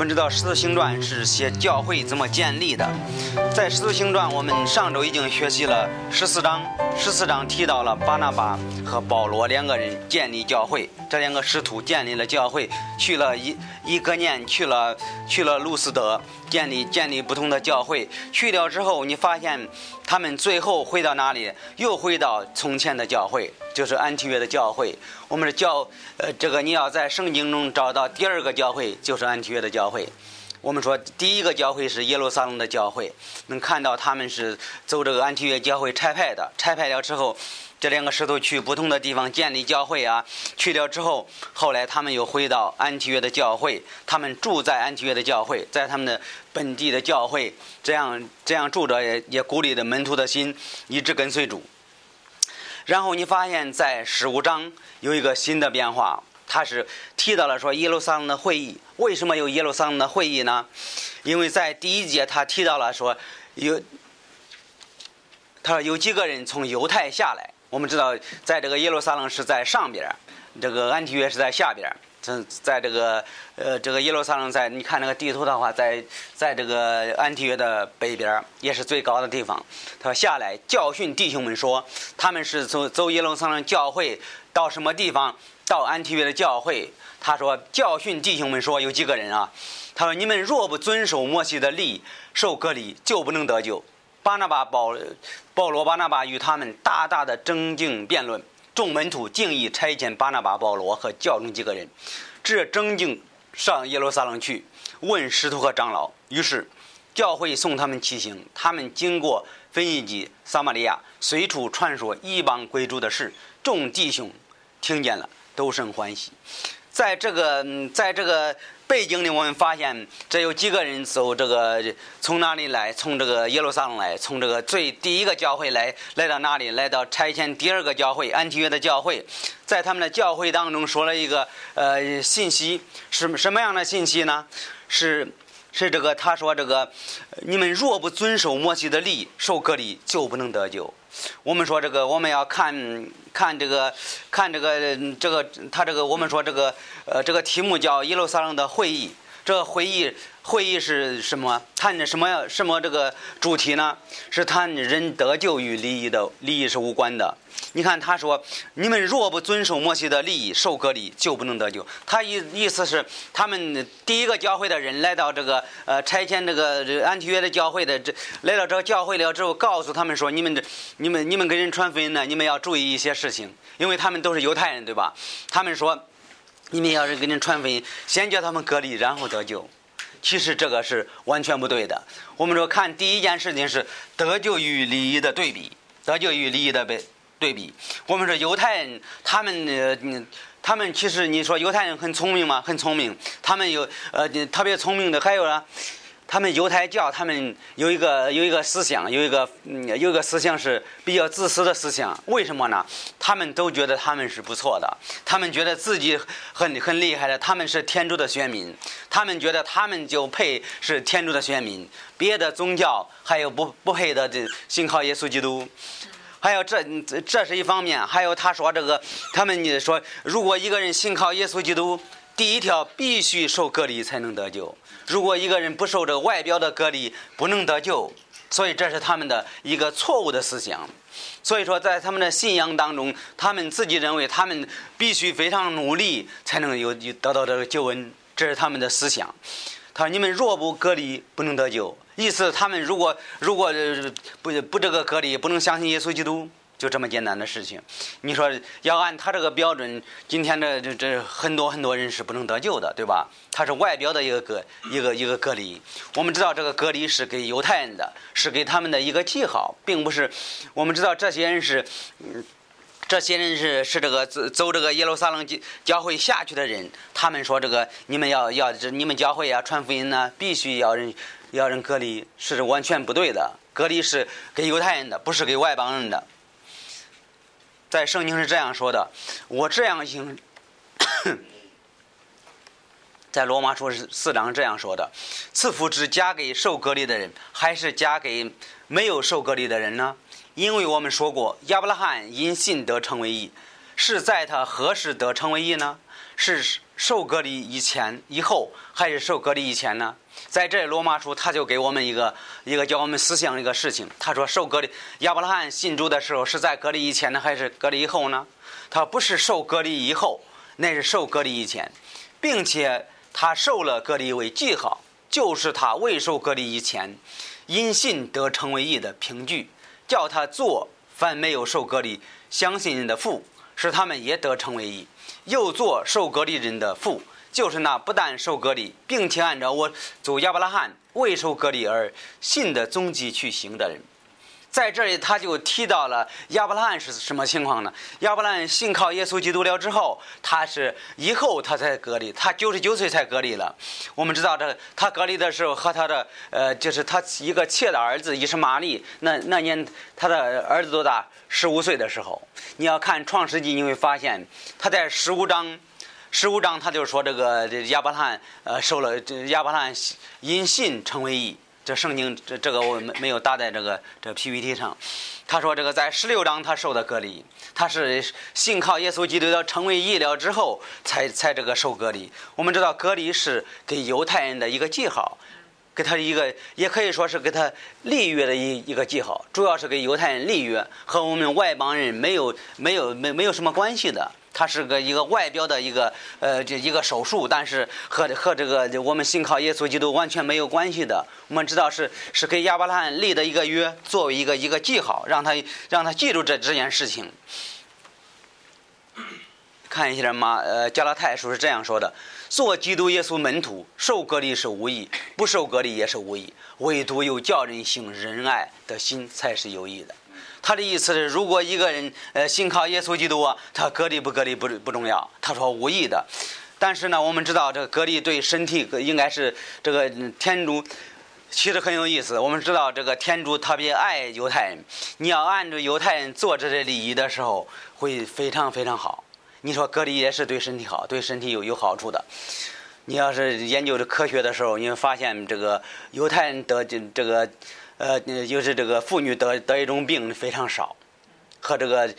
们知道《使徒行传》是写教会怎么建立的。在《使徒行传》，我们上周已经学习了14章，14章提到了巴拿巴和保罗两个人建立教会，这两个使徒建立了教会，去了以哥念，去了路斯德，建立不同的教会。去掉之后，你发现他们最后回到哪里？又回到从前的教会，就是安提约的教会。我们的这个你要在圣经中找到第二个教会，就是安提约的教会。我们说第一个教会是耶路撒冷的教会，能看到他们是走这个安提约教会差派的，差派了之后，这两个使徒去不同的地方建立教会啊，去了之后，后来他们又回到安提约的教会，他们住在安提约的教会，在他们的本地的教会，这样住着也鼓励着门徒的心，一直跟随主。然后你发现在15章有一个新的变化，他是提到了说耶路撒冷的会议。为什么有耶路撒冷的会议呢？因为在第1节他提到了说他说有几个人从犹太下来。我们知道在这个耶路撒冷是在上边，这个安提约是在下边。在这个耶路撒冷，在你看那个地图的话，在这个安提约的北边，也是最高的地方。他下来教训弟兄们说，他们是走耶路撒冷教会到什么地方？到安提约的教会。他说教训弟兄们说，有几个人啊？他说你们若不遵守摩西的律，受割礼，就不能得救。保罗巴拿巴与他们大大的争竞辩论。众门徒竟议差遣巴拿巴、保罗和教中几个人，这争竞上耶路撒冷去，问使徒和长老。于是教会送他们起行，他们经过腓尼基、撒玛利亚，随处传说异邦归主的事。众弟兄听见了，都甚欢喜。在这个背景里，我们发现这有几个人走这个从哪里来？从这个耶路撒冷来，从这个第一个教会来到哪里？来到差遣第二个教会安提约的教会。在他们的教会当中说了一个信息，是什么样的信息呢？是这个他说这个你们若不遵守摩西的律，受割礼，就不能得救。我们说这个我们要看这个他这个我们说这个题目叫耶路撒冷的会议。这个会议是什么？谈什么这个主题呢？是谈人得救与利益是无关的。你看他说你们若不遵守摩西的律，受割礼，就不能得救。他意思是他们第一个教会的人来到这个差遣这个安提约的教会的来到这个教会了之后，告诉他们说你们给人传福音呢，你们要注意一些事情，因为他们都是犹太人，对吧？他们说你们要是给人传福音，先叫他们割礼，然后得救。其实这个是完全不对的。我们说看第一件事情是得救与利益的对比，得救与利益的对比。我们说犹太人他们其实你说犹太人很聪明吗？很聪明。他们有特别聪明的，还有呢，他们犹太教他们有一个思想，有一个思想是比较自私的思想。为什么呢？他们都觉得他们是不错的，他们觉得自己很厉害的，他们是天主的选民，他们觉得他们就配是天主的选民，别的宗教还有不配的信靠耶稣基督。还有这是一方面。还有他说这个他们说如果一个人信靠耶稣基督，第一条必须受割礼才能得救。如果一个人不受这个外表的割礼，不能得救。所以这是他们的一个错误的思想。所以说在他们的信仰当中，他们自己认为他们必须非常努力才能得到这个救恩，这是他们的思想。他说你们若不割礼，不能得救。意思他们如果不这个割礼，不能相信耶稣基督，就这么简单的事情。你说要按他这个标准，今天这很多人是不能得救的，对吧？他是外表的一个割礼。我们知道这个割礼是给犹太人的，是给他们的一个记号，并不是。我们知道这些人是这个走这个耶路撒冷教会下去的人，他们说这个你们你们教会啊传福音呢，必须要人割礼，是完全不对的。割礼是给犹太人的，不是给外邦人的。在圣经是这样说的，我这样行在罗马书4章这样说的，赐福只加给受割礼的人，还是加给没有受割礼的人呢？因为我们说过，亚伯拉罕因信得成为义，是在他何时得成为义呢？ 是受隔离以前、以后，还是受隔离以前呢？在这罗马书他就给我们一个教我们思想一个事情。他说受隔离，亚伯拉罕信主的时候是在隔离以前呢，还是隔离以后呢？他不是受隔离以后，那是受隔离以前，并且他受了隔离为记号，就是他未受隔离以前因信得成为义的凭据，叫他做凡没有受隔离相信人的父，使他们也得成为义，又做受隔离人的父，就是那不但受隔离，并且按照我主亚伯拉罕未受隔离而信的踪迹去行的人。在这里他就提到了亚伯拉罕是什么情况呢？亚伯拉罕信靠耶稣基督了之后，他是以后他才隔离，他99岁才隔离了。我们知道他隔离的时候和他的就是他一个妾的儿子以实玛利，那年他的儿子多大？15岁的时候。你要看创世纪，你会发现他在15章他就说这个亚伯拉罕受了亚伯拉罕因信成为义。这圣经这个我没有搭在这 PPT 上。他说这个在16章他受的隔离，他是信靠耶稣基督的成为义了之后才这个受隔离。我们知道隔离是给犹太人的一个记号，给他一个也可以说是给他立约的一个记号，主要是给犹太人立约，和我们外邦人没有什么关系的。它是一个外表的一个手术，但是和这个我们信靠耶稣基督完全没有关系的。我们知道是给亚伯拉罕立的一个约，作为一个记号，让他记住这件事情。看一下加拉太书是这样说的：做基督耶稣门徒，受隔离是无益，不受隔离也是无益，唯独有叫人行仁爱的心才是有益的。他的意思是，如果一个人信靠耶稣基督他隔离不隔离不重要，他说无益的。但是呢，我们知道这个隔离对身体应该是这个天主其实很有意思。我们知道这个天主特别爱犹太人，你要按照犹太人做这些礼仪的时候会非常非常好。你说隔离也是对身体好，对身体有好处的。你要是研究这科学的时候，你会发现这个犹太人得这个就是这个妇女得一种病非常少，和这个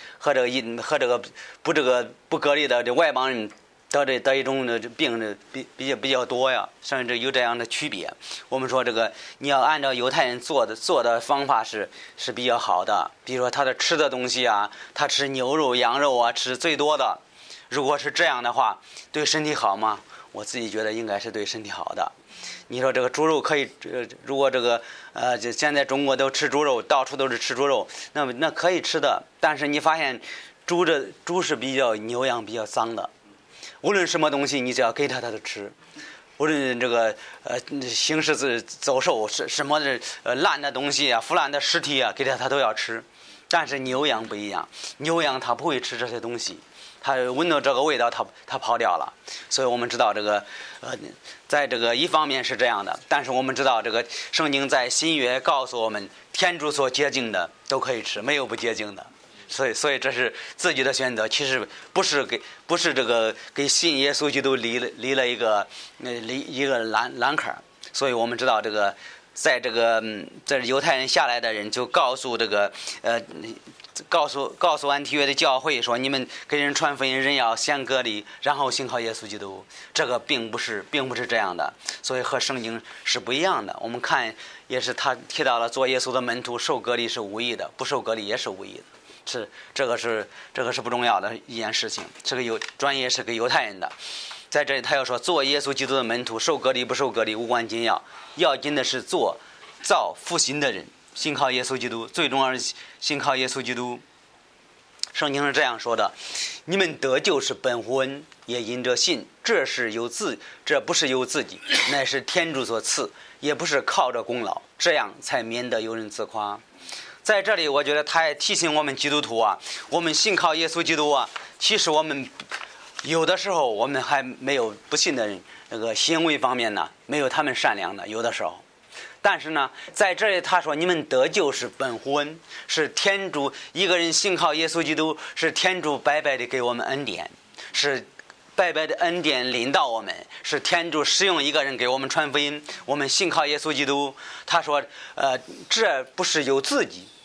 不隔离的这外邦人得一种病比较多呀，甚至有这样的区别。我们说这个你要按照犹太人做的方法是比较好的，比如说他的吃的东西啊，他吃牛肉、羊肉啊，吃最多的。如果是这样的话，对身体好吗？我自己觉得应该是对身体好的。你说这个猪肉可以，如果这个就现在中国都吃猪肉，到处都是吃猪肉，那可以吃的。但是你发现猪是比较牛羊比较脏的，无论什么东西你只要给它都吃，无论这个行尸走兽什么的烂的东西啊、腐烂的尸体啊，给它都要吃。但是牛羊不一样，牛羊它不会吃这些东西。它闻到这个味道，它跑掉了。所以我们知道这个在这个一方面是这样的，但是我们知道这个圣经在新约告诉我们，天主所洁净的都可以吃，没有不洁净的。所以这是自己的选择，其实不是这个给信耶稣基督立了一个栏坎。所以我们知道这个在这个犹太人下来的人就告诉这个告诉安提约的教会说，你们给人传福音，人要先隔离，然后信靠耶稣基督。这个并不是这样的，所以和圣经是不一样的。我们看也是他提到了做耶稣的门徒受隔离是无益的，不受隔离也是无益的。这个是不重要的一件事情。这个专业是给犹太人的。在这里他要说，做耶稣基督的门徒受隔离不受隔离无关紧要，要紧的是造复兴的人。信靠耶稣基督，最重要是信靠耶稣基督。圣经是这样说的：你们得救是本乎恩，也因着信。这不是由自己，乃是天主所赐，也不是靠着功劳，这样才免得有人自夸。在这里我觉得他也提醒我们基督徒我们信靠耶稣基督其实我们有的时候我们还没有不信的人那个行为方面呢，没有他们善良的，有的时候。但是呢，在这里他说，你们得救是本乎恩，是天主一个人信靠耶稣基督，是天主白白的给我们恩典，是白白的恩典临到我们，是天主使用一个人给我们传福音，我们信靠耶稣基督。他说这不是由自己，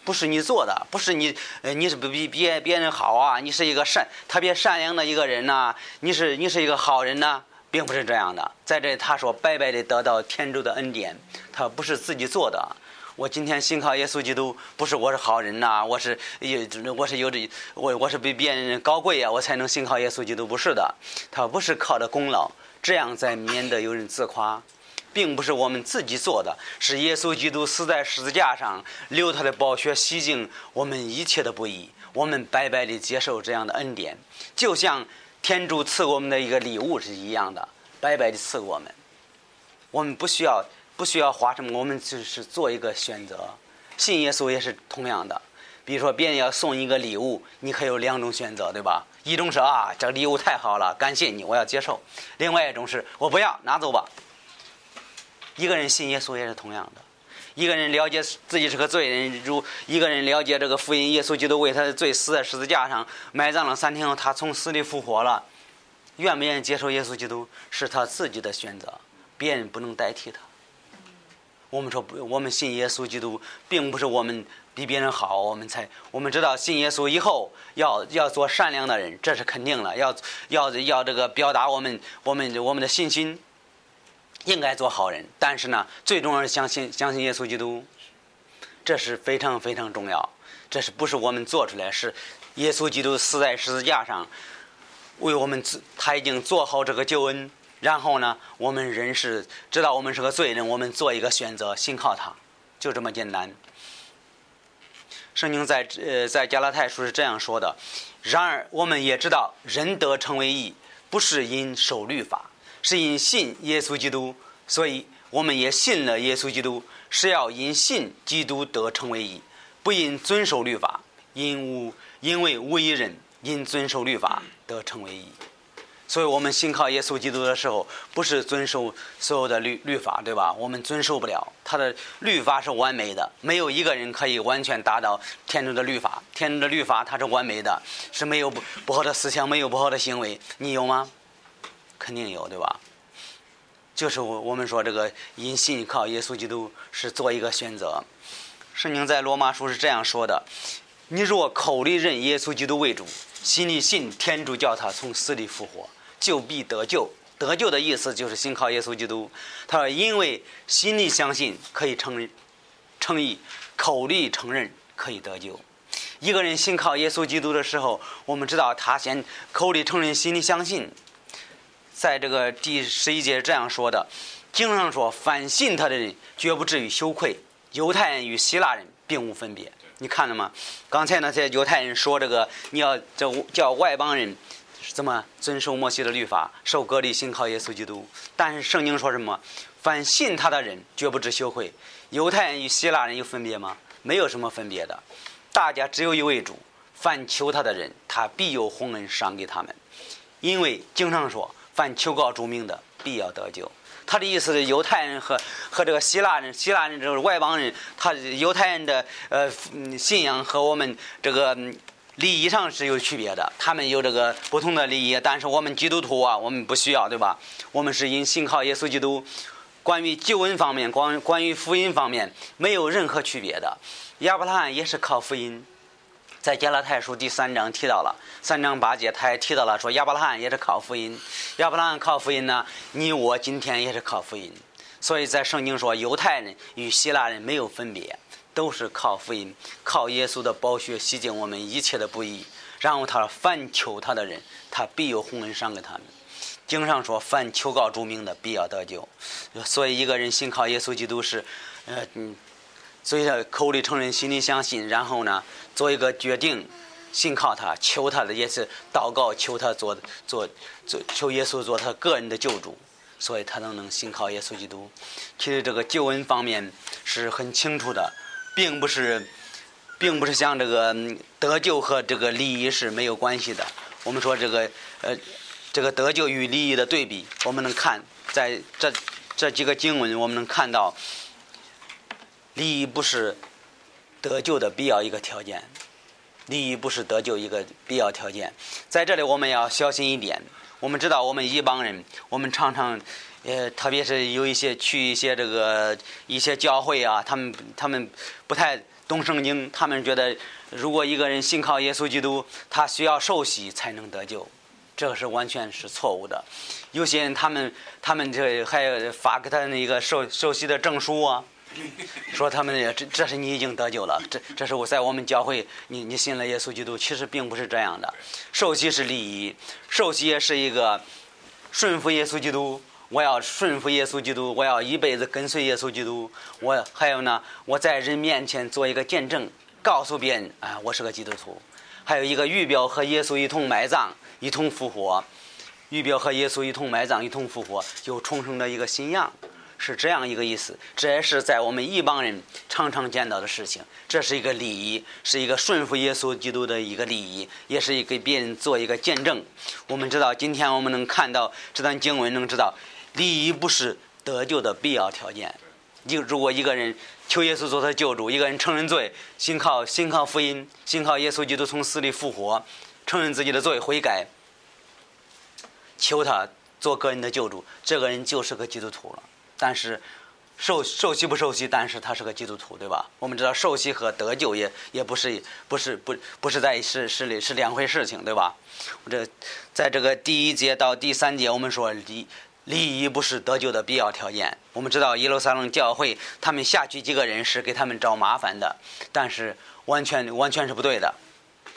不是你做的，不是你你是比别人好啊，你是一个特别善良的一个人呐，你是一个好人呐，并不是这样的。在这里他说白白的得到天主的恩典，他不是自己做的。我今天信靠耶稣基督，不是我是好人呐，我是比别人高贵啊，我才能信靠耶稣基督，不是的。他不是靠着功劳，这样才免得有人自夸，并不是我们自己做的，是耶稣基督死在十字架上，流他的宝血洗净我们一切的不义，我们白白的接受这样的恩典，就像天主赐我们的一个礼物是一样的，白白的赐我们。我们不需要花什么，我们只是做一个选择。信耶稣也是同样的，比如说别人要送一个礼物，你可以有两种选择，对吧？一种是这个礼物太好了，感谢你，我要接受；另外一种是我不要，拿走吧。一个人信耶稣也是同样的，一个人了解自己是个罪人，如一个人了解这个福音，耶稣基督为他的罪死在十字架上，埋葬了3天后，他从死里复活了。愿不愿意接受耶稣基督是他自己的选择，别人不能代替他。我们说我们信耶稣基督，并不是我们比别人好，我们知道信耶稣以后要做善良的人，这是肯定了，要这个表达我们的信心，应该做好人。但是呢，最重要是相信耶稣基督，这是非常非常重要。这是不是我们做出来，是耶稣基督死在十字架上为我们，他已经做好这个救恩。然后呢，我们人是知道我们是个罪人，我们做一个选择，信靠他，就这么简单。圣经在加拉太书是这样说的：然而我们也知道，人得成为义，不是因守律法，是因信耶稣基督。所以我们也信了耶稣基督，是要因信基督得成为义，不因遵守律法，因为无一人因遵守律法得成为义。所以我们信靠耶稣基督的时候，不是遵守所有的律法，对吧？我们遵守不了，他的律法是完美的，没有一个人可以完全达到天主的律法。天主的律法它是完美的，是没有不好的思想，没有不好的行为。你有吗？肯定有，对吧？就是我们说这个因信靠耶稣基督是做一个选择。圣经在罗马书是这样说的：你若口里认耶稣基督为主，心里信天主叫他从死里复活，就必得救。得救的意思就是信靠耶稣基督。他说因为心里相信可以称义，口里承认可以得救。一个人信靠耶稣基督的时候，我们知道他先口里承认，心里相信。在这个第11节这样说的，经上说凡信他的人绝不至于羞愧，犹太人与希腊人并无分别。你看了吗？刚才那些犹太人说这个你要叫外邦人怎么遵守摩西的律法，受割礼，信靠耶稣基督。但是圣经说什么？凡信他的人绝不知羞愧。犹太人与希腊人有分别吗？没有什么分别的，大家只有一位主，凡求他的人，他必有宏恩赏给他们。因为经上说凡求告主名的，必要得救。他的意思是犹太人和这个希腊人这个外邦人，他犹太人的信仰和我们这个礼仪上是有区别的，他们有这个不同的礼仪，但是我们基督徒我们不需要，对吧？我们是因信靠耶稣基督，关于救恩方面，关于福音方面没有任何区别的。亚伯拉罕也是靠福音，在加拉太书第3章提到了3章8节，他也提到了说亚伯拉罕也是靠福音。亚伯拉罕靠福音呢，你我今天也是靠福音。所以在圣经说犹太人与希腊人没有分别，都是靠福音，靠耶稣的宝血洗净我们一切的不义。然后他说凡求他的人，他必有宏恩赏给他们。经上说凡求告主名的，必要得救。所以一个人信靠耶稣基督是所以口里承认，心里相信，然后呢做一个决定，信靠他，求他的也是祷告，求他求耶稣做他个人的救主，所以他能信靠耶稣基督。其实这个救恩方面是很清楚的，并不是像这个得救和这个利益是没有关系的。我们说这个得救与利益的对比，我们能看在这几个经文，我们能看到利益不是得救的必要一个条件，利益不是得救一个必要条件。在这里我们要小心一点。我们知道我们异邦人，我们常常特别是有去一些这个一些教会啊，他们不太懂圣经，他们觉得如果一个人信靠耶稣基督，他需要受洗才能得救，这个是完全是错误的。有些人他们这还发给他那个受洗的证书啊，说他们这是你已经得救了，这是我在我们教会你信了耶稣基督，其实并不是这样的。受洗是礼仪，受洗也是一个顺服耶稣基督，我要顺服耶稣基督，我要一辈子跟随耶稣基督。还有呢，我在人面前做一个见证，告诉别人啊，我是个基督徒。还有一个预表和耶稣一同埋葬，一同复活，预表和耶稣一同埋葬，一同复活，有重生的一个信仰，是这样一个意思。这也是在我们一帮人常常见到的事情。这是一个礼仪，是一个顺服耶稣基督的一个礼仪，也是给别人做一个见证。我们知道，今天我们能看到这段经文，能知道礼仪不是得救的必要条件。如果一个人求耶稣做他救主，一个人承认罪，信靠福音，信靠耶稣基督从死里复活，承认自己的罪，悔改，求他做个人的救主，这个人就是个基督徒了。但是受洗不受洗，但是他是个基督徒，对吧？我们知道受洗和得救也不是在是两回事情，对吧？在这个第1节到第3节，我们说礼仪不是得救的必要条件。我们知道耶路撒冷教会他们下去几个人是给他们找麻烦的，但是完全是不对的。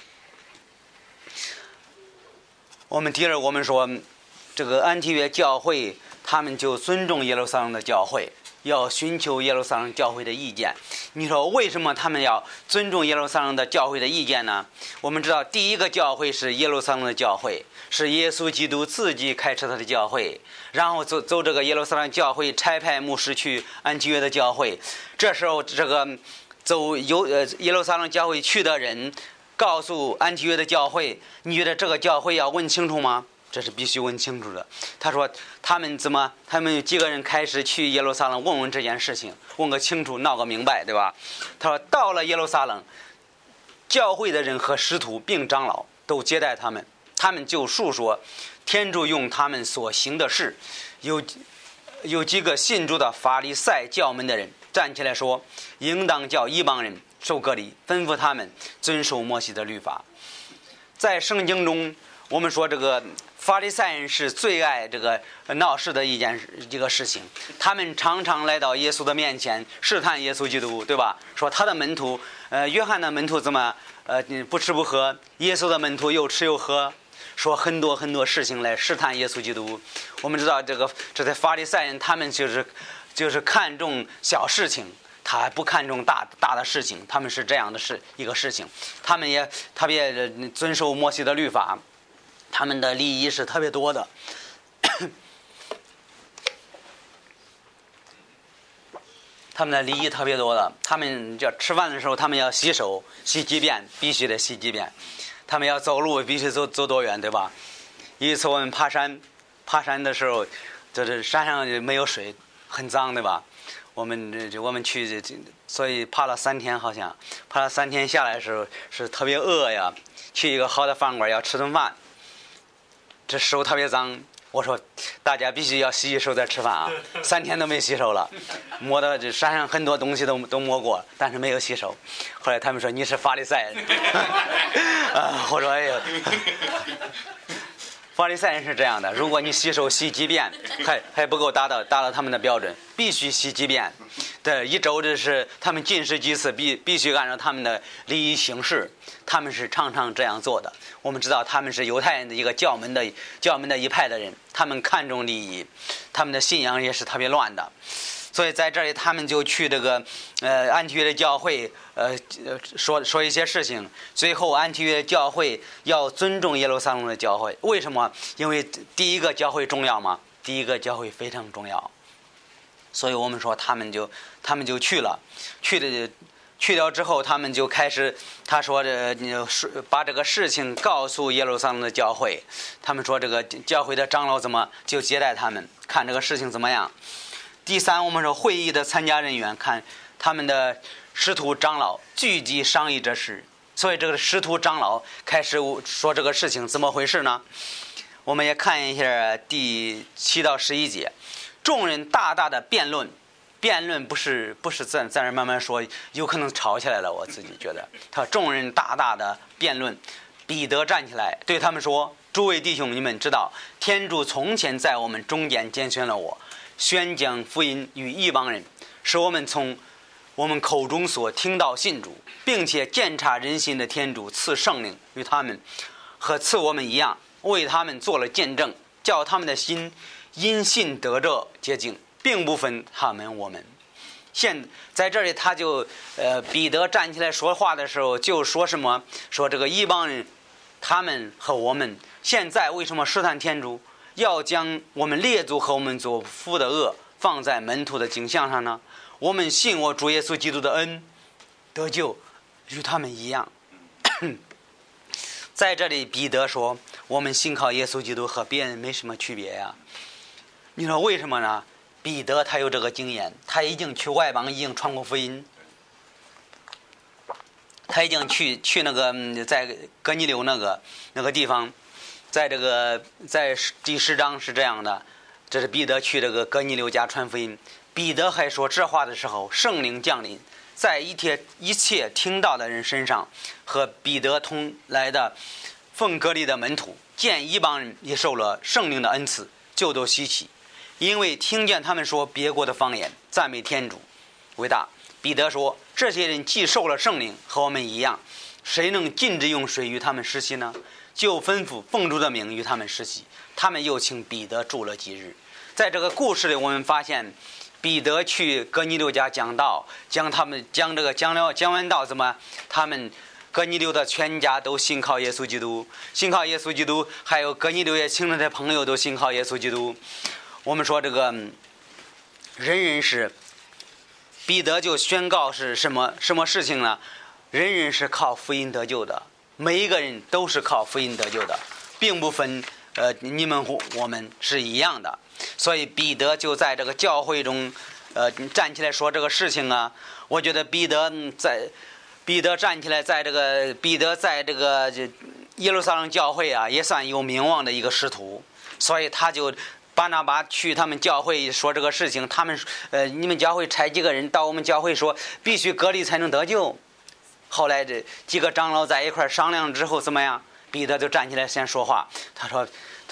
我们说这个安提约教会他们就尊重耶路撒冷的教会，要寻求耶路撒冷教会的意见。你说为什么他们要尊重耶路撒冷的教会的意见呢？我们知道第一个教会是耶路撒冷的教会，是耶稣基督自己开设他的教会，然后走这个耶路撒冷教会差派牧师去安提约的教会。这时候这个耶路撒冷教会去的人告诉安提约的教会，你觉得这个教会要问清楚吗？这是必须问清楚的。他说他们有几个人开始去耶路撒冷问这件事情，问个清楚，闹个明白，对吧？他说到了耶路撒冷，教会的人和使徒并长老都接待他们，他们就述说天主用他们所行的事。有几个信主的法利赛教门的人站起来说，应当叫异邦人受割礼，吩咐他们遵守摩西的律法。在圣经中，我们说这个法利赛人是最爱这个闹事的一个事情，他们常常来到耶稣的面前试探耶稣基督，对吧？说他的门徒约翰的门徒怎么不吃不喝，耶稣的门徒又吃又喝，说很多事情来试探耶稣基督。我们知道这些法利赛人他们就是看重小事情，他还不看重大的事情，他们是这样的一个事情。他们也特别遵守摩西的律法，他们的礼仪是特别多的。他们的礼仪特别多的，他们就吃饭的时候他们要洗手，洗几遍，必须得洗几遍。他们要走路必须走多远，对吧？有一次我们爬山的时候，这山上没有水，很脏，对吧？我们去，所以爬了3天，好像爬了3天下来的时候是特别饿呀，去一个好的饭馆要吃顿饭，这手特别脏。我说大家必须要洗手再吃饭啊！3天都没洗手了，摸到这山上很多东西都摸过，但是没有洗手。后来他们说你是法利赛人，我说哎呀，法利赛人是这样的，如果你洗手洗几遍还不够达到他们的标准，必须洗几遍。对，一周就是他们禁食几次，必须按照他们的礼仪行事，他们是常常这样做的。我们知道他们是犹太人的一个教门的一派的人，他们看重礼仪，他们的信仰也是特别乱的。所以在这里他们就去这个安提约的教会说一些事情。最后安提约教会要尊重耶路撒冷的教会，为什么？因为第一个教会重要吗？第一个教会非常重要，所以我们说他们就去了，去掉之后，他们就开始，他说把这个事情告诉耶路撒冷的教会。他们说这个教会的长老怎么就接待他们，看这个事情怎么样。第3，我们说会议的参加人员看他们的使徒长老聚集商议这事，所以这个使徒长老开始说这个事情怎么回事呢？我们也看一下第7到11节，众人大大的辩论辩论不是在那慢慢说，有可能吵起来了。我自己觉得，他众人大大的辩论，彼得站起来对他们说：“诸位弟兄，你们知道，天主从前在我们中间拣选了我，宣讲福音与异邦人，使我们从我们口中所听到信主，并且鉴察人心的天主赐圣灵与他们和赐我们一样，为他们做了见证，叫他们的心因信得着洁净，并不分他们我们。”现在这里他就彼得站起来说话的时候就说什么，说这个异邦人他们和我们现在为什么试探天主，要将我们列祖和我们祖父的恶放在门徒的景象上呢？我们信我主耶稣基督的恩得救与他们一样。在这里彼得说我们信靠耶稣基督和别人没什么区别呀。你说为什么呢？彼得他有这个经验，他已经去外邦，已经传过福音，他已经去那个在哥尼流那个地方，在这个在第10章是这样的，这是彼得去这个哥尼流家传福音。彼得还说这话的时候，圣灵降临在一切听到的人身上，和彼得同来的奉割礼的门徒见异邦人也受了圣灵的恩赐，就都稀奇，因为听见他们说别国的方言，赞美天主伟大。彼得说，这些人既受了圣灵，和我们一样，谁能禁止用水与他们施洗呢？就吩咐奉主的名与他们施洗。他们又请彼得住了几日。在这个故事里，我们发现彼得去哥尼流家讲道，讲完道，怎么他们哥尼流的全家都信靠耶稣基督，还有哥尼流也请了的朋友都信靠耶稣基督。我们说这个人是彼得就宣告是什么事情呢？人是靠福音得救的，每一个人都是靠福音得救的，并不分你们我们是一样的。所以彼得就在这个教会中站起来说这个事情啊。我觉得彼得站起来在这个耶路撒冷教会啊，也算有名望的一个使徒。所以他就巴拿巴去他们教会说这个事情，他们你们教会差几个人到我们教会说必须割礼才能得救。后来这几个长老在一块商量之后怎么样？彼得就站起来先说话，他说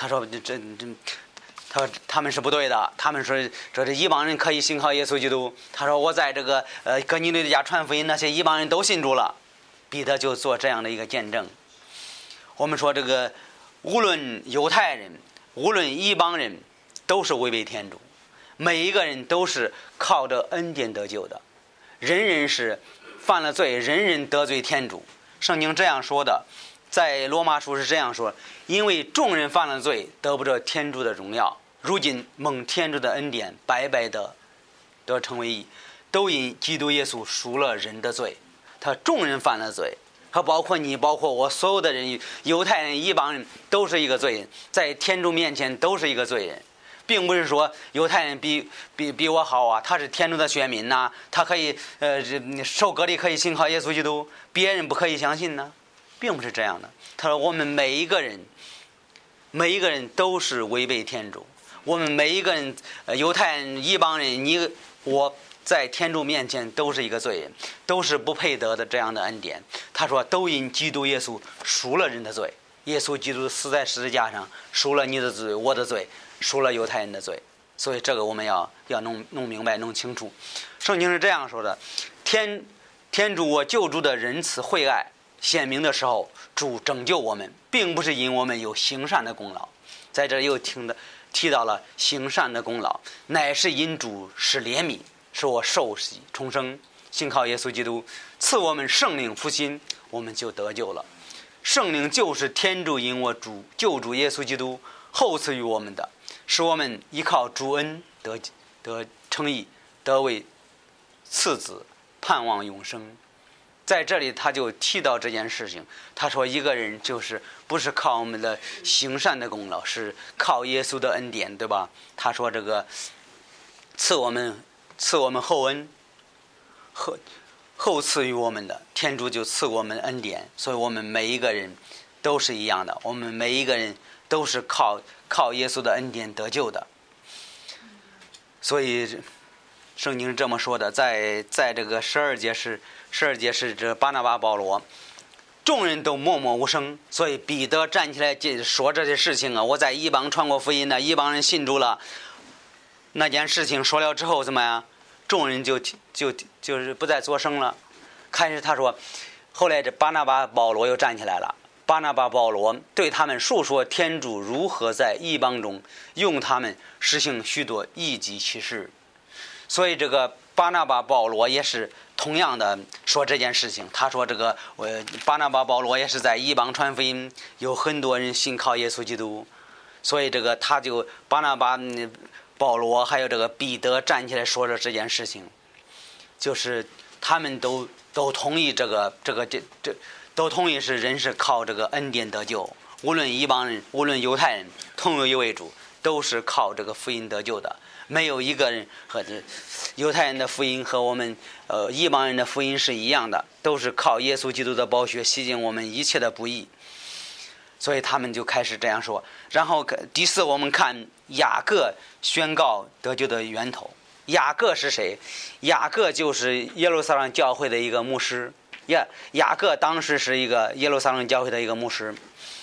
他们是不对的，他们说这异邦人可以信靠耶稣基督。他说我在这个哥尼流家传福音，那些异邦人都信主了。彼得就做这样的一个见证。我们说这个无论犹太人无论异邦人都是违背天主，每一个人都是靠着恩典得救的，人是犯了罪，人得罪天主。圣经这样说的，在罗马书是这样说，因为众人犯了罪，得不着天主的荣耀，如今蒙天主的恩典白白的得成为义，都因基督耶稣赎了人的罪。他众人犯了罪，和包括你包括我，所有的人，犹太人异邦人都是一个罪人，在天主面前都是一个罪人，并不是说犹太人比我好啊，他是天主的选民呐，他可以受割礼可以信靠耶稣基督，别人不可以相信呢，并不是这样的。他说我们每一个人都是违背天主，我们每一个人犹太人异邦人你我在天主面前都是一个罪人，都是不配得的这样的恩典。他说都因基督耶稣赎了人的罪，耶稣基督死在十字架上赎了你的罪我的罪，赎了犹太人的罪。所以这个我们要弄明白弄清楚。圣经是这样说的，天主我救主的仁慈惠爱显明的时候，主拯救我们，并不是因我们有行善的功劳。在这又提到了行善的功劳，乃是因主是怜悯，使我受洗重生，信靠耶稣基督，赐我们圣灵复兴，我们就得救了。圣灵就是天主因我救主耶稣基督后赐予我们的，使我们依靠主恩得称义，得为次子，盼望永生。在这里他就提到这件事情，他说一个人就是不是靠我们的行善的功劳，是靠耶稣的恩典，对吧？他说这个赐我们厚恩，后赐予我们的天主就赐我们恩典。所以我们每一个人都是一样的，我们每一个人都是靠耶稣的恩典得救的。所以圣经是这么说的，在这个12节是这巴拿巴保罗，众人都默默无声，所以彼得站起来说这些事情啊，我在异邦传过福音呢，异邦人信主了。那件事情说了之后怎么样？众人就是不再作声了。开始他说，后来这巴拿巴保罗又站起来了。巴拿巴保罗对他们述说天主如何在异邦中用他们实行许多异迹奇事。所以这个巴拿巴保罗也是同样的说这件事情。他说这个巴拿巴保罗也是在异邦传福音，有很多人信靠耶稣基督。所以这个他就巴拿巴保罗还有这个彼得站起来说了这件事情，就是他们都同意都同意是人是靠这个恩典得救，无论异邦人无论犹太人同有一位主，都是靠这个福音得救的。没有一个人和犹太人的福音和我们异邦人的福音是一样的，都是靠耶稣基督的宝血洗净我们一切的不义。所以他们就开始这样说。然后第四，我们看雅各宣告得救的源头。雅各是谁？雅各就是耶路撒冷教会的一个牧师。雅各当时是一个耶路撒冷教会的一个牧师。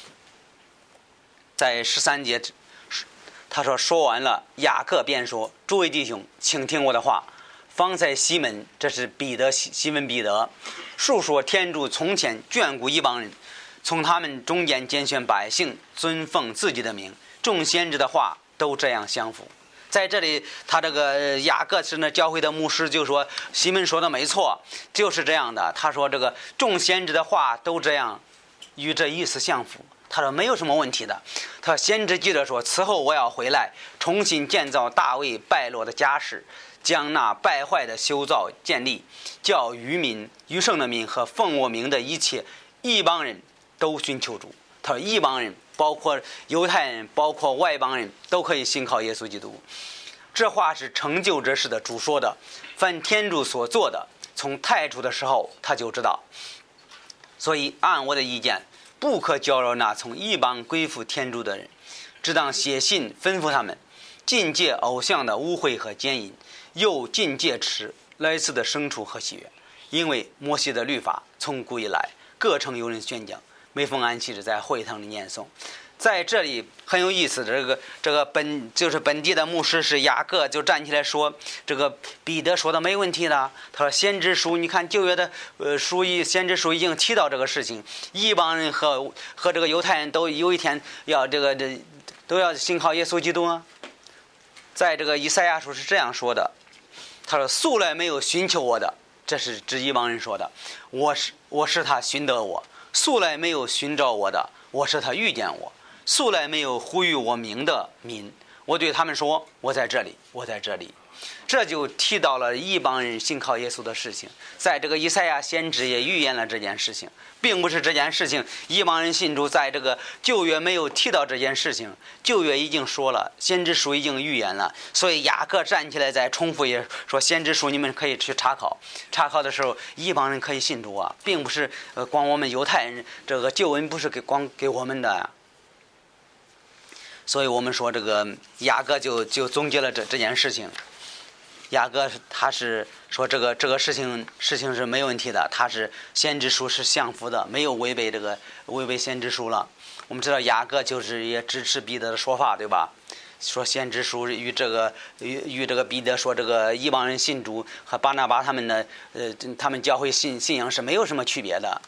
在13节他说完了，雅各便说，诸位弟兄，请听我的话。方才西门，这是西门彼得，述说天主从前眷顾异邦人，从他们中间拣选百姓，尊奉自己的名，众先知的话都这样相符。在这里他这个雅各是那教会的牧师就说，西门说的没错，就是这样的。他说这个众先知的话都这样与这意思相符，他说没有什么问题的。他先知记着说，此后我要回来，重新建造大卫败落的家室，将那败坏的修造建立，叫余民余剩的民和奉我名的一切异邦人都寻求主。他说异邦人包括犹太人包括外邦人都可以信靠耶稣基督。这话是成就这事的主说的，凡天主所做的，从太初的时候他就知道。所以按我的意见，不可搅扰那从异邦归附天主的人，只当写信吩咐他们禁戒偶像的污秽和奸淫，又禁戒吃来自的牲畜和喜悦。因为摩西的律法从古以来各城有人宣讲，每逢安息日在会堂里念诵。在这里很有意思，这个本地的牧师是雅各，就站起来说，这个彼得说的没问题的。他说先知书，你看旧约的先知书已经提到这个事情，异邦人和这个犹太人都有一天要都要信靠耶稣基督啊。在这个以赛亚书是这样说的，他说素来没有寻求我的，这是指异邦人说的，我是他寻得我；素来没有寻找我的，我是他遇见我；素来没有呼吁我名的民，我对他们说，我在这里，我在这里。这就提到了异邦人信靠耶稣的事情。在这个以赛亚先知也预言了这件事情，并不是这件事情异邦人信主，在这个旧约没有提到这件事情，旧约已经说了，先知书已经预言了。所以雅各站起来再重复也说，先知书你们可以去查考，查考的时候异邦人可以信主啊，并不是光我们犹太人，这个救恩不是光给我们的。所以我们说这个雅各就总结了这件事情。雅各他是说这个事情是没问题的，他是先知书是相符的，没有违背先知书了。我们知道雅各就是也支持彼得的说法，对吧？说先知书与这个彼得说这个异邦人信主和巴拿巴他们的他们教会信仰是没有什么区别的。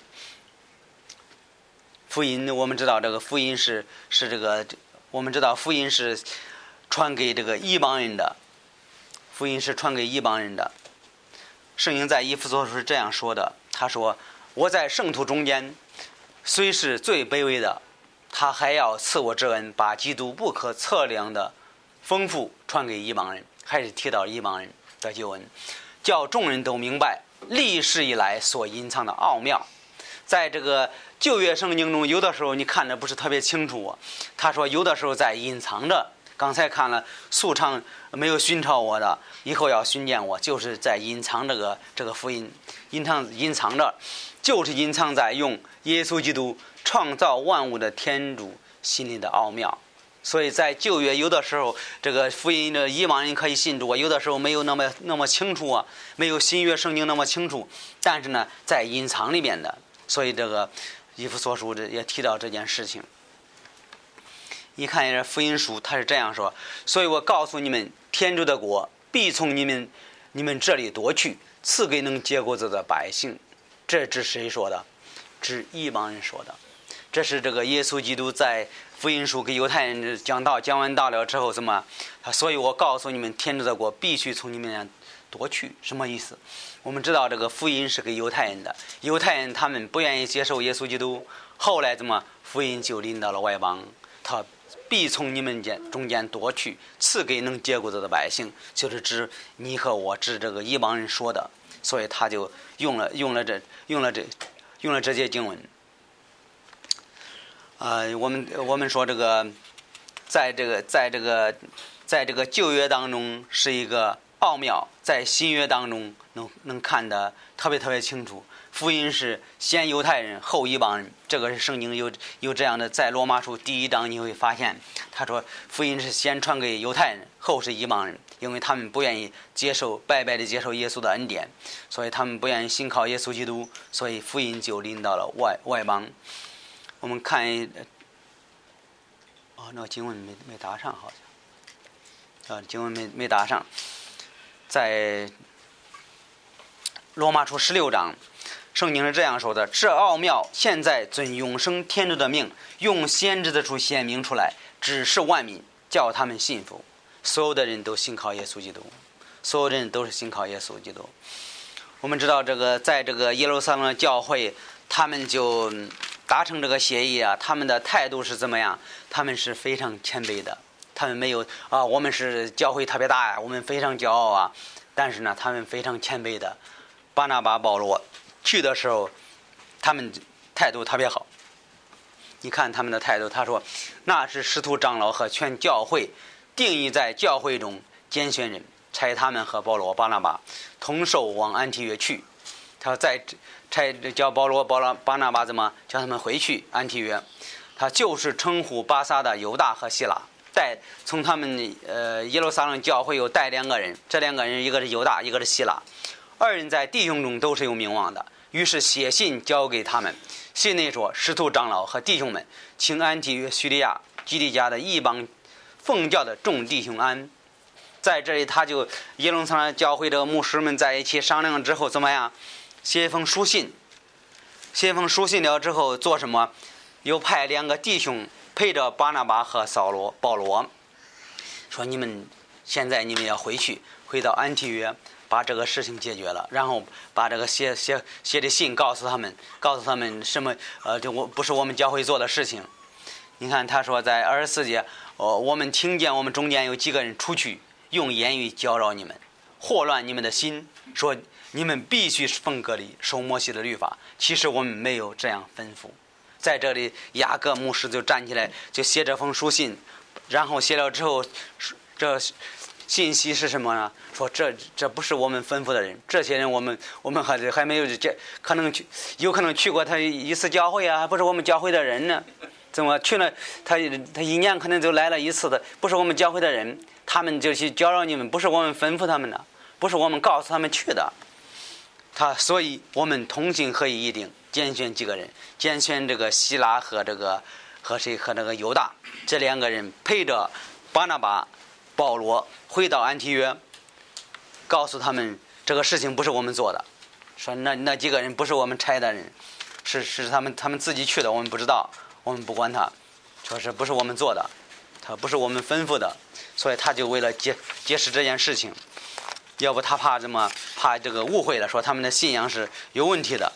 福音我们知道这个福音是这个，我们知道福音是传给这个异邦人的。福音是传给异邦人的。圣经在以弗所书是这样说的，他说，我在圣徒中间虽是最卑微的，他还要赐我之恩，把基督不可测量的丰富传给异邦人。还是提到异邦人的救恩，叫众人都明白历世以来所隐藏的奥妙。在这个旧约圣经中，有的时候你看着不是特别清楚，他说有的时候在隐藏着。刚才看了素常没有寻找我的，以后要寻见我，就是在隐藏这个福音，隐藏着，就是隐藏在用耶稣基督创造万物的天主心里的奥妙。 所以在旧约有的时候这个福音的异邦人可以信主啊，有的时候没有那么清楚啊，没有新约圣经那么清楚，但是呢在隐藏里面的。所以这个以弗所书也提到这件事情。你看这福音书他是这样说，所以我告诉你们，天主的国必从你们这里夺去，赐给能结果子的百姓。这是谁说的？指异邦人说的。这是这个耶稣基督在福音书给犹太人讲完道了之后怎么？所以我告诉你们，天主的国必须从你们那夺去。什么意思？我们知道这个福音是给犹太人的，犹太人他们不愿意接受耶稣基督，后来怎么福音就临到了外邦，他必从你们中间夺去，赐给能结果子的百姓，就是指你和我，指这个异邦人说的。所以他就用了这些经文。我们说这个，在这个旧约当中是一个奥妙，在新约当中能看得特别清楚。福音是先犹太人后异邦人，这个是圣经有这样的，在罗马书第1章你会发现，他说福音是先传给犹太人，后是异邦人，因为他们不愿意白白的接受耶稣的恩典，所以他们不愿意信靠耶稣基督，所以福音就临到了外邦。我们看那个经文没答上，好像经文没答上，在罗马书16章。圣经是这样说的：这奥妙现在遵永生天主的命，用先知的书显明出来，指示万民，叫他们信服。所有的人都信靠耶稣基督，所有的人都是信靠耶稣基督。我们知道这个，在这个耶路撒冷的教会，他们就达成这个协议啊，他们的态度是怎么样？他们是非常谦卑的，他们没有我们是教会特别大呀，我们非常骄傲啊，但是呢，他们非常谦卑的。巴拿巴、保罗去的时候，他们态度特别好。你看他们的态度，他说那是使徒长老和全教会定义在教会中拣选人，差他们和保罗、巴拿巴同受往安提约去。他说再差叫保罗、巴拿巴怎么叫他们回去安提约？他就是称呼巴撒的犹大和希拉，从他们耶路撒冷教会有带2个人，这2个人一个是犹大，一个是希拉，2人在弟兄中都是有名望的。于是写信交给他们，信内说：使徒长老和弟兄们，请安提约、叙利亚、基利家的异邦奉教的众弟兄安。在这里，他就耶路撒冷教会的牧师们在一起商量之后，怎么样？写一封书信了之后做什么？又派2个弟兄陪着巴拿巴和保罗，说现在你们要回到安提约，把这个事情解决了，然后把这个写的信告诉他们什么这不是我们教会做的事情。你看他说在24节，我们听见我们中间有几个人出去用言语搅扰你们，祸乱你们的心，说你们必须奉割礼，守摩西的律法。其实我们没有这样吩咐。在这里，雅各牧师就站起来，就写这封书信，然后写了之后，这信息是什么呢？说这不是我们吩咐的人，这些人我们还没有有可能去过他一次教会啊，还不是我们教会的人呢？怎么去了？他1年可能就来了一次的，不是我们教会的人，他们就去搅扰你们，不是我们吩咐他们的，不是我们告诉他们去的。所以我们同心合意，一定拣选几个人，拣选这个希拉和这个犹大这2个人，陪着巴拿巴、保罗回到安提约，告诉他们这个事情不是我们做的，说那几个人不是我们差的人，是他们自己去的，我们不知道，我们不管他，说是不是我们做的，他不是我们吩咐的，所以他就为了解释这件事情，要不他怕这个误会了，说他们的信仰是有问题的。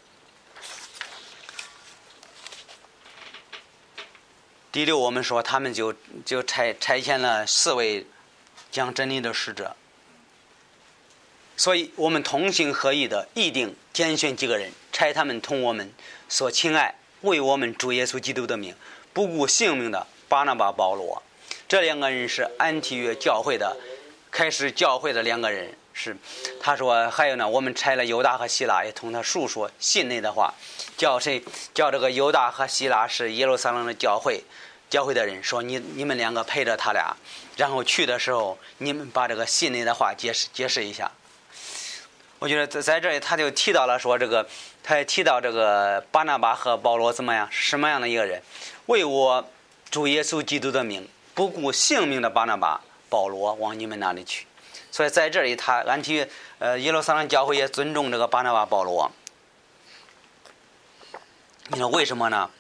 第6，我们说他们就差遣了4位讲真理的使者，所以我们同心合意的一定拣选几个人，差他们同我们所亲爱，为我们主耶稣基督的名不顾性命的巴拿巴、保罗。这2个人是安提约教会的开始教会的2个人。他说还有呢，我们差了犹大和希拉，也同他述说信内的话，叫这个犹大和希拉是耶路撒冷的教会， 教会的人说你们两个陪着他俩，然后去的时候你们把这个信里的话解释一下。我觉得在这里他就提到了说他也提到这个巴拿巴和保罗怎么样，什么样的一个人，为我主耶稣基督的名不顾性命的巴拿巴保罗往你们那里去。所以在这里耶路撒冷教会也尊重这个巴拿巴保罗。你说为什么呢？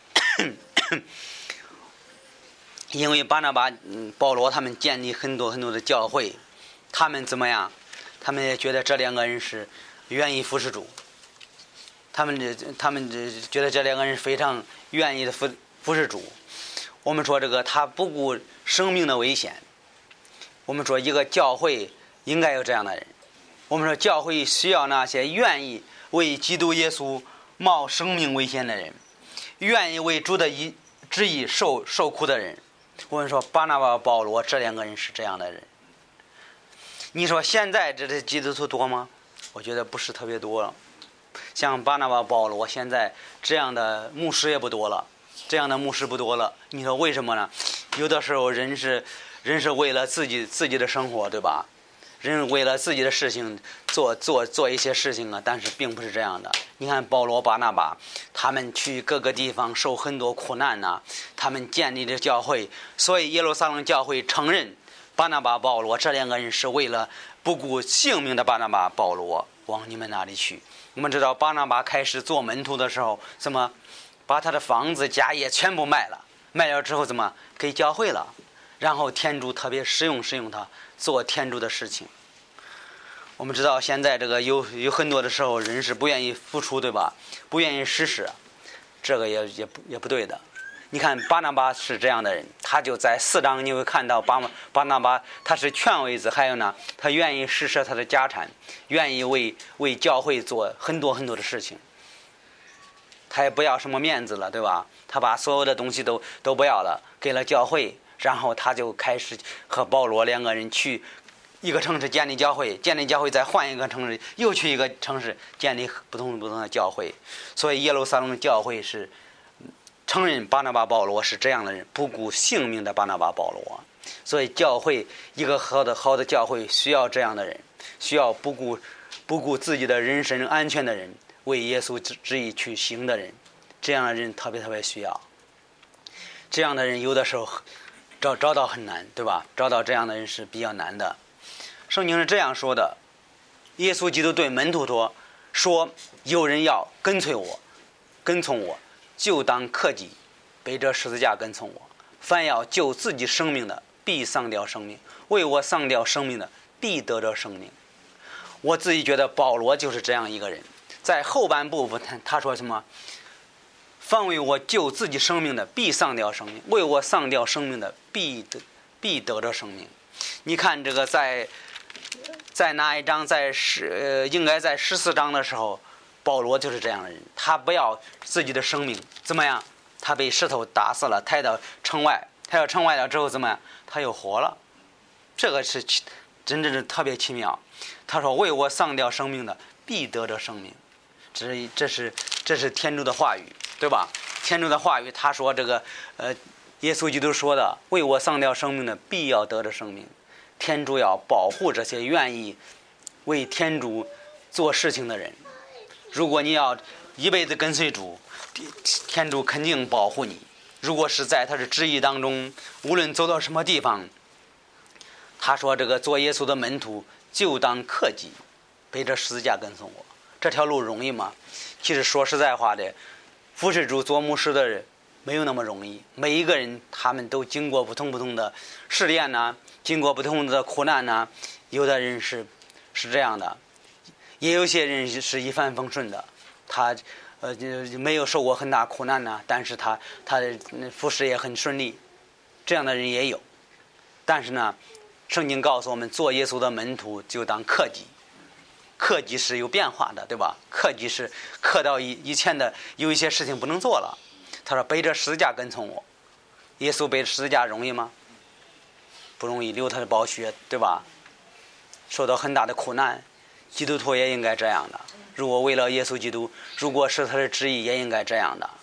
因为巴拿巴保罗他们建立很多的教会，他们怎么样，他们也觉得这两个人是愿意服侍主，他们觉得这两个人非常愿意的服侍主。我们说这个他不顾生命的危险，我们说一个教会应该有这样的人。我们说教会需要那些愿意为基督耶稣冒生命危险的人，愿意为主的旨意受苦的人。我们说巴拿巴保罗这两个人是这样的人。你说现在这基督徒多吗？我觉得不是特别多了。像巴拿巴保罗现在这样的牧师也不多了，这样的牧师不多了。你说为什么呢？有的时候人是为了自己的生活，对吧？人为了自己的事情做一些事情啊，但是并不是这样的。你看保罗巴拿巴他们去各个地方受很多苦难啊，他们建立的教会，所以耶路撒冷教会承认巴拿巴保罗这两个人是为了不顾性命的巴拿巴保罗往你们那里去。我们知道巴拿巴开始做门徒的时候，怎么把他的房子家业全部卖了之后怎么给教会了，然后天主特别使用他做天主的事情。我们知道现在这个有很多的时候人是不愿意付出，对吧？不愿意施舍，这个也不对的。你看巴拿巴是这样的人，他就在4章你会看到巴拿巴他是权位子，还有呢他愿意施舍他的家产，愿意为教会做很多的事情。他也不要什么面子了，对吧？他把所有的东西都不要了，给了教会，然后他就开始和保罗两个人去一个城市建立教会，再换一个城市，又去一个城市建立不同的教会。所以耶路撒冷教会是承认巴拿巴保罗是这样的人，不顾性命的巴拿巴保罗。所以教会一个好的教会需要这样的人，需要不顾自己的人身安全的人，为耶稣旨意去行的人，这样的人特别需要。这样的人有的时候找到很难，对吧？找到这样的人是比较难的。圣经是这样说的，耶稣基督对门徒说，有人要跟从我，就当克己，背着十字架跟从我。凡要救自己生命的，必丧掉生命；为我丧掉生命的，必得着生命。我自己觉得保罗就是这样一个人。在后半部分他说什么？凡为我救自己生命的，必丧掉生命；为我丧掉生命的，必得着生命。你看这个在哪一章？应该在14章的时候，保罗就是这样的人。他不要自己的生命，怎么样？他被石头打死了，抬到城外了之后怎么样？他又活了。这个是真正是特别奇妙。他说：“为我丧掉生命的，必得着生命。”这是天主的话语，对吧？天主的话语，他说这个耶稣基督说的：“为我丧掉生命的，必要得着生命。”天主要保护这些愿意为天主做事情的人。如果你要一辈子跟随主，天主肯定保护你。如果是在他的旨意当中，无论走到什么地方，他说这个做耶稣的门徒就当克己，背着十字架跟从我。这条路容易吗？其实说实在话的，服侍主做牧师的人没有那么容易。每一个人他们都经过不同的试炼呢，经过不同的苦难呢。有的人是这样的，也有些人是一帆风顺的，他没有受过很大苦难呢，但是他的服侍也很顺利，这样的人也有。但是呢，圣经告诉我们，做耶稣的门徒就当克己。克己是有变化的，对吧？克己是克到以前的有一些事情不能做了。他说背着十字架跟从我。耶稣背着十字架容易吗？不容易，流他的宝血，对吧？受到很大的苦难。基督徒也应该这样的。如果为了耶稣基督，如果是他的旨意，也应该这样的。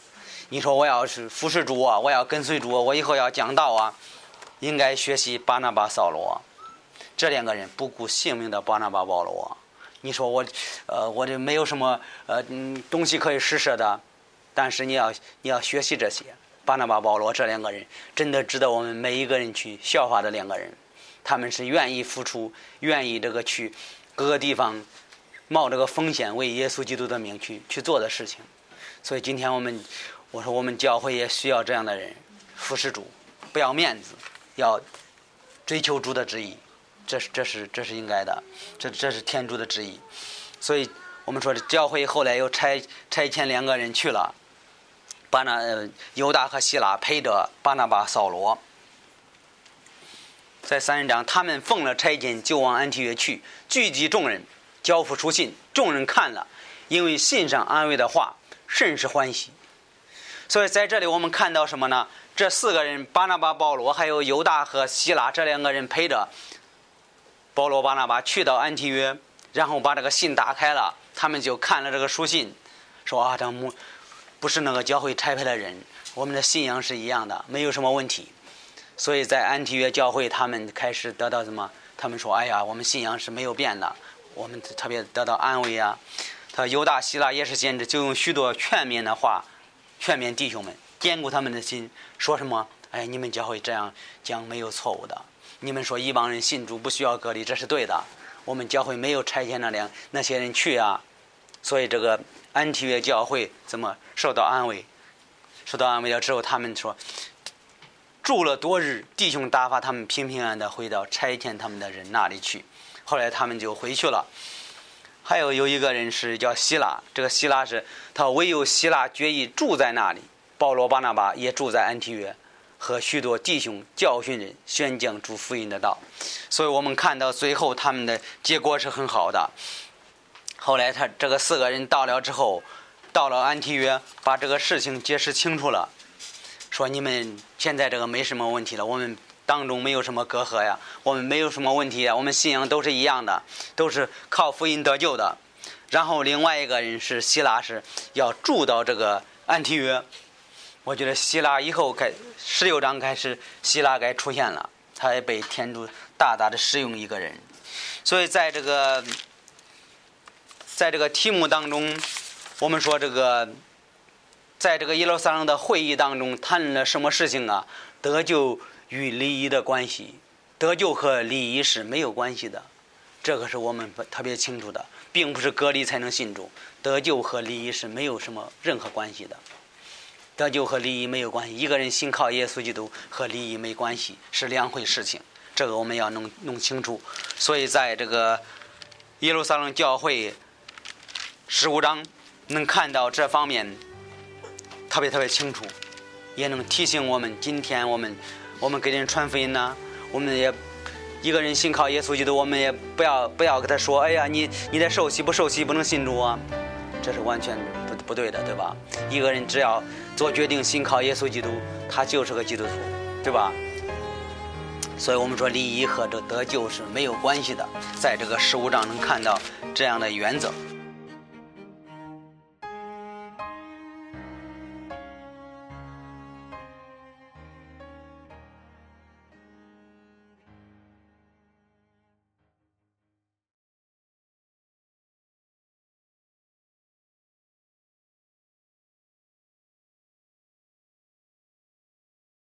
你说我要是服侍主啊，我要跟随主啊，我以后要讲道啊，应该学习巴拿巴、扫罗这两个人不顾性命的巴拿巴、保罗。你说我这没有什么东西可以施舍的，但是你要学习这些。巴拿巴、保罗这两个人真的值得我们每一个人去效法的两个人，他们是愿意付出，愿意去各个地方冒这个风险为耶稣基督的名去做的事情。所以今天我说我们教会也需要这样的人，服侍主，不要面子，要追求主的旨意，这是应该的，这是天主的旨意。所以我们说教会后来又差遣两个人去了，犹大和希拉陪着巴拿巴、扫罗。在30章，他们奉了差遣，就往安提约去，聚集众人，交付书信。众人看了，因为信上安慰的话，甚是欢喜。所以在这里我们看到什么呢？这4个人，巴拿巴、保罗还有犹大和希拉这2个人陪着保罗、巴拿巴去到安提约，然后把这个信打开了，他们就看了这个书信，说啊，这不是那个教会差派的人，我们的信仰是一样的，没有什么问题。所以在安提约教会，他们开始得到什么？他们说，哎呀，我们信仰是没有变的，我们特别得到安慰啊。他犹大、希拉也是先知，就用许多劝勉的话劝勉弟兄们，坚固他们的心，说什么？哎，你们教会这样讲没有错误的。你们说一帮人信主不需要隔离，这是对的。我们教会没有差遣那些人去啊。所以这个安提约教会怎么受到安慰？受到安慰了之后，他们说住了多日，弟兄打发他们平平安安的回到差遣他们的人那里去。后来他们就回去了。还有一个人是叫希拉，这个希拉是他唯有希拉决意住在那里，保罗、巴拿巴也住在安提约，和许多弟兄教训人，宣讲主福音的道。所以我们看到最后他们的结果是很好的。后来他这个4个人到了之后，到了安提约，把这个事情解释清楚了，说你们现在这个没什么问题了，我们当中没有什么隔阂呀，我们没有什么问题呀，我们信仰都是一样的，都是靠福音得救的。然后另外一个人是希拉，是要住到这个安提约。我觉得希拉以后16章开始，希拉该出现了，他也被天主大大的使用一个人。所以在这个题目当中，我们说在这个耶路撒冷的会议当中谈论了什么事情啊？得救与礼仪的关系，得救和礼仪是没有关系的，这个是我们特别清楚的，并不是隔离才能信主，得救和礼仪是没有什么任何关系的，得救和礼仪没有关系，一个人信靠耶稣基督和礼仪没关系，是两回事情，这个我们要弄清楚。所以在这个耶路撒冷教会15章能看到这方面特别清楚，也能提醒我们，今天我们给人传福音呢，我们也一个人信靠耶稣基督，我们也不要跟他说，哎呀，你得受洗不受洗不能信主啊，这是完全不对的，对吧？一个人只要做决定信靠耶稣基督，他就是个基督徒，对吧？所以我们说礼仪和这得救是没有关系的，在这个15章能看到这样的原则。